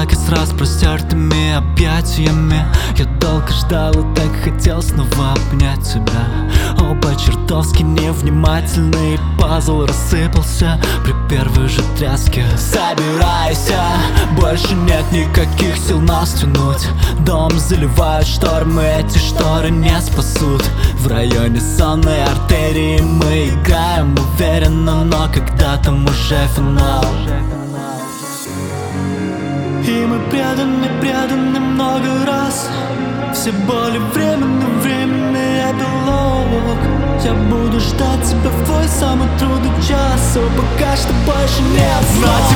так и с распростертыми объятиями. Я долго ждал и так хотел снова обнять тебя. Оба чертовски невнимательный, пазл рассыпался при первой же тряске. Собирайся, больше нет никаких сил нас тянуть. Дом заливают штормы, эти шторы не спасут. В районе сонной артерии мы играем уверенно, но когда там уже финал. И мы преданы много раз. Все боли временный эпилог. Я буду ждать тебя в твой самый трудный час. Пока что больше нет слов.